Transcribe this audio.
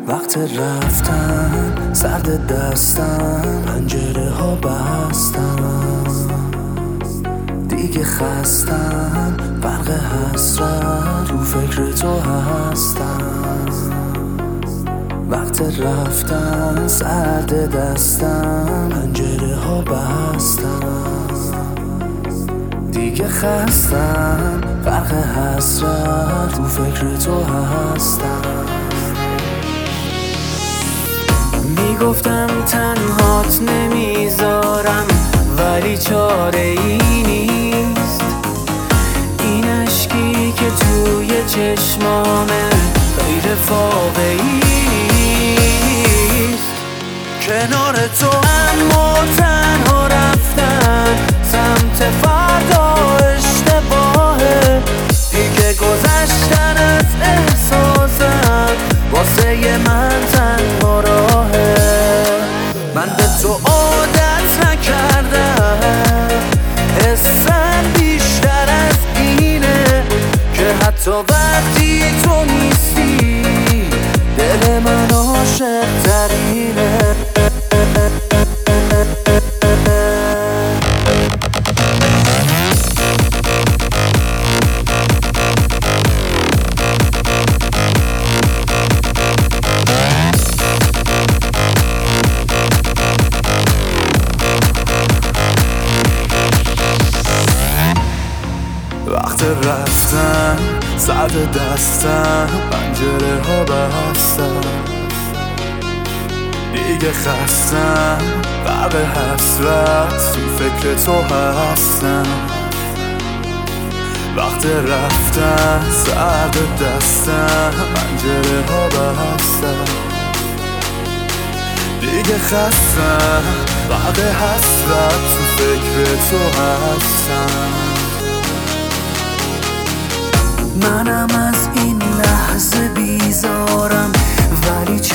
وقت رفتن سرد دستم، پنجره ها بستم، دیگه خستم، برق حسرت تو فکر تو هستم. وقت رفتن سرد دستم، پنجره ها بستم، دیگه خستم، برق حسرت تو فکر تو هستم. میگفتم تنهات نمیذارم ولی چاره ای نیست، این اشکی که توی چشمامه غیر واقعی نیست. کنار تو اما تنها رفتن سمت فردا اشتباهه، دیگه گذشتن از احساسم واسه من تنها راهه. من به تو عادت نکردم، حسم بیشتر از اینه که حتی وقتی تو نیستی دل من عاشق ترینه. وقت رفتن سرد دستم، پنجره ها بستم، دیگه خستم، برق حسرت تو فکر تو هستم. وقت رفتن سرد دستم، پنجره ها بستم، دیگه خستم، برق حسرت تو فکر تو هستم. منم از این لحظه بیزارم ولی